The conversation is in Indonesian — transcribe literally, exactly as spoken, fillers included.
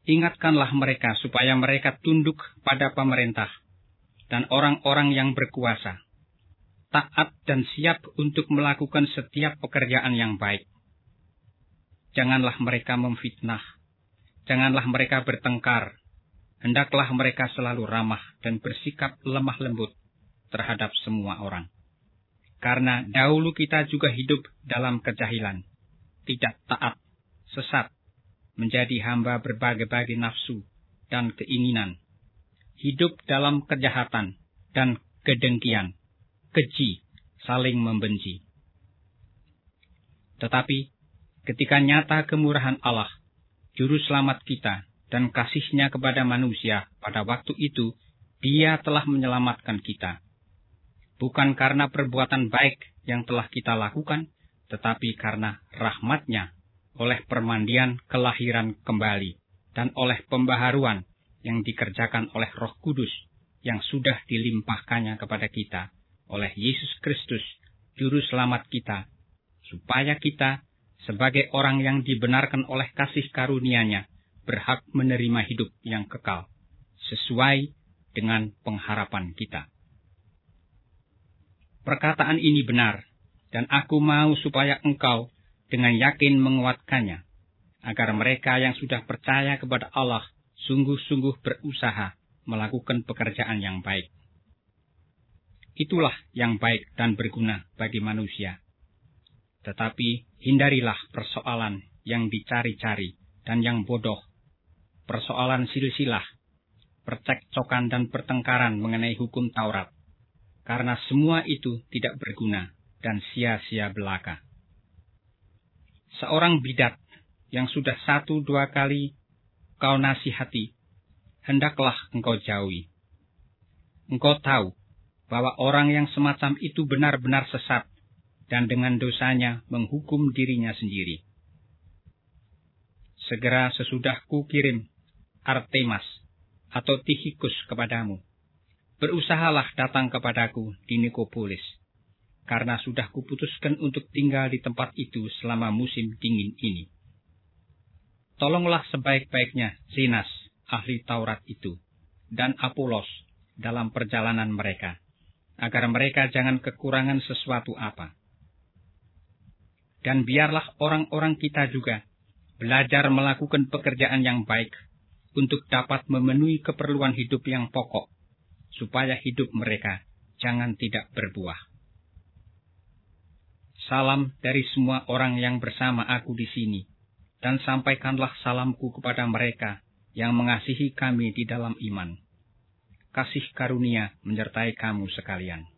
Ingatkanlah mereka supaya mereka tunduk pada pemerintah dan orang-orang yang berkuasa, taat dan siap untuk melakukan setiap pekerjaan yang baik. Janganlah mereka memfitnah, janganlah mereka bertengkar, hendaklah mereka selalu ramah dan bersikap lemah lembut terhadap semua orang. Karena dahulu kita juga hidup dalam kejahilan, tidak taat, sesat, menjadi hamba berbagai-bagai nafsu dan keinginan, hidup dalam kejahatan dan kedengkian, keji, saling membenci. Tetapi ketika nyata kemurahan Allah, Juru Selamat kita, dan kasih-Nya kepada manusia pada waktu itu, Dia telah menyelamatkan kita. Bukan karena perbuatan baik yang telah kita lakukan, tetapi karena rahmat-Nya, oleh permandian kelahiran kembali, dan oleh pembaharuan yang dikerjakan oleh Roh Kudus, yang sudah dilimpahkannya kepada kita, oleh Yesus Kristus, Juru Selamat kita, supaya kita, sebagai orang yang dibenarkan oleh kasih karunia-Nya, berhak menerima hidup yang kekal, sesuai dengan pengharapan kita. Perkataan ini benar, dan aku mau supaya engkau dengan yakin menguatkannya, agar mereka yang sudah percaya kepada Allah sungguh-sungguh berusaha melakukan pekerjaan yang baik. Itulah yang baik dan berguna bagi manusia. Tetapi hindarilah persoalan yang dicari-cari dan yang bodoh, persoalan silsilah, percekcokan dan pertengkaran mengenai hukum Taurat, karena semua itu tidak berguna dan sia-sia belaka. Seorang bidat yang sudah satu dua kali kau nasihati, hendaklah engkau jauhi. Engkau tahu bahwa orang yang semacam itu benar-benar sesat, dan dengan dosanya menghukum dirinya sendiri. Segera sesudah ku kirim Artemas atau Tikhikus kepadamu, berusahalah datang kepadaku di Nikopolis, karena sudah kuputuskan untuk tinggal di tempat itu selama musim dingin ini. Tolonglah sebaik-baiknya Zenas, ahli Taurat itu, dan Apolos dalam perjalanan mereka, agar mereka jangan kekurangan sesuatu apa. Dan biarlah orang-orang kita juga belajar melakukan pekerjaan yang baik untuk dapat memenuhi keperluan hidup yang pokok, supaya hidup mereka jangan tidak berbuah. Salam dari semua orang yang bersama aku di sini, dan sampaikanlah salamku kepada mereka yang mengasihi kami di dalam iman. Kasih karunia menyertai kamu sekalian.